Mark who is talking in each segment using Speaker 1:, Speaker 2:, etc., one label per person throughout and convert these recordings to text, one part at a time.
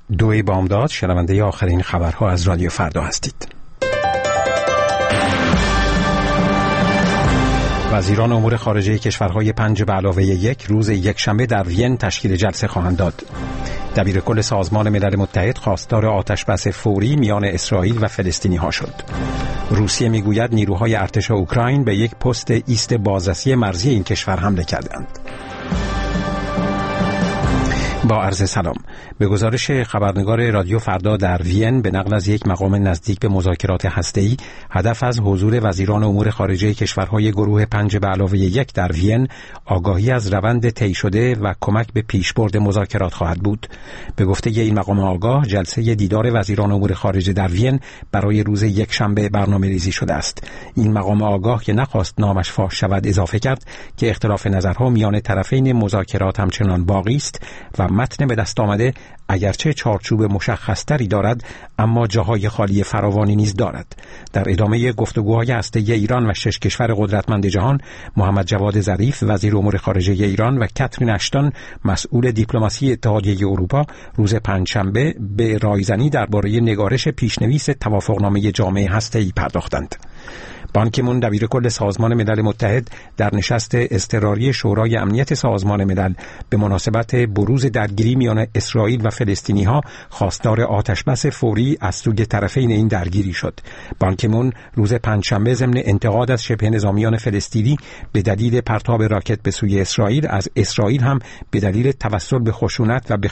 Speaker 1: 2 بامداد، شنونده آخرین خبرها از رادیو فردا هستید. وزیران امور خارجه کشورهای 5+1 روز یکشنبه در وین تشکیل جلسه خواهند داد. دبیر کل سازمان ملل متحد خواستار آتشبس فوری میان اسرائیل و فلسطینی ها شد. روسیه میگوید نیروهای ارتش اوکراین به یک پست ایست بازرسی مرزی این کشور حمله کردند. با عرض سلام. به گزارش خبرنگار رادیو فردا در وین به نقل از یک مقام نزدیک به مذاکرات هسته‌ای، هدف از حضور وزیران امور خارجه کشورهای گروه 5+1 در وین آگاهی از روند طی شده و کمک به پیشبرد مذاکرات خواهد بود. به گفته این مقام آگاه، جلسه دیدار وزیران امور خارجه در وین برای روز یکشنبه برنامه‌ریزی شده است. این مقام آگاه که نخواست نامش فاش شود اضافه کرد که اختلاف نظرها میان طرفین مذاکرات همچنان باقی است و متن به دست آمده اگرچه چارچوب مشخصتری دارد اما جاهای خالی فراوانی نیز دارد. در ادامه گفتگوهای هسته‌ای ایران و 6 کشور قدرتمند جهان، محمد جواد ظریف وزیر امور خارجه ایران و کاترین اشتون مسئول دیپلماسی اتحادیه اروپا روز پنجشنبه به رایزنی درباره نگارش پیشنویس توافقنامه جامع هسته‌ای پرداختند. بان کی مون دبیر کل سازمان ملل متحد در نشست اضطراری شورای امنیت سازمان ملل به مناسبت بروز درگیری میان اسرائیل و فلسطینی ها خواستار آتشبس فوری از سوی طرفین این درگیری شد. بان کی مون روز پنجشنبه ضمن انتقاد از شبه نظامیان فلسطینی به دلیل پرتاب راکت به سوی اسرائیل از اسرائیل هم به دلیل توسل به خشونت و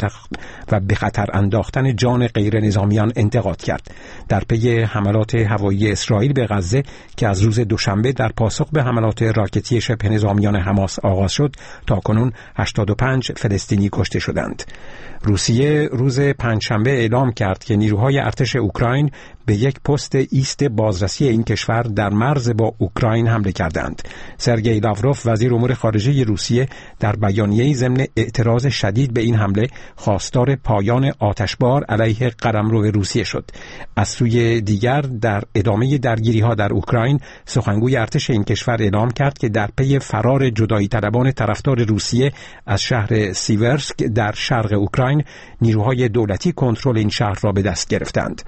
Speaker 1: به خطر انداختن جان غیر نظامیان انتقاد کرد. در پی حملات هوایی اسرائیل به غزه که از روز دوشنبه در پاسخ به حملات راکتی شبه نظامیان حماس آغاز شد، تاکنون 85 فلسطینی کشته شدند. روسیه روز پنجشنبه اعلام کرد که نیروهای ارتش اوکراین به یک پست ایست بازرسی این کشور در مرز با اوکراین حمله کردند. سرگئی لاوروف وزیر امور خارجه روسیه در بیانیه‌ای ضمن اعتراض شدید به این حمله خواستار پایان آتشبار علیه قلمرو روسیه شد. از سوی دیگر در ادامه درگیری‌ها در اوکراین، سخنگوی ارتش این کشور اعلام کرد که در پی فرار جدایی طلبان طرفدار روسیه از شهر سیورسک در شرق اوکراین، نیروهای دولتی کنترل این شهر را به دست گرفتند.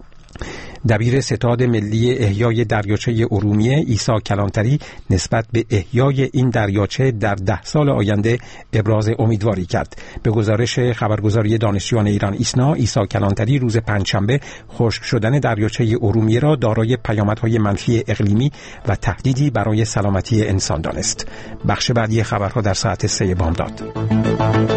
Speaker 1: دبیر ستاد ملی احیای دریاچه ارومیه عیسی کلانتری نسبت به احیای این دریاچه در 10 سال آینده ابراز امیدواری کرد. به گزارش خبرگزاری دانشجویان ایران ایسنا، عیسی کلانتری روز پنجشنبه خشک شدن دریاچه ارومیه را دارای پیامدهای منفی اقلیمی و تهدیدی برای سلامتی انسان دانست. بخش بعدی خبرها در ساعت 3 بامداد.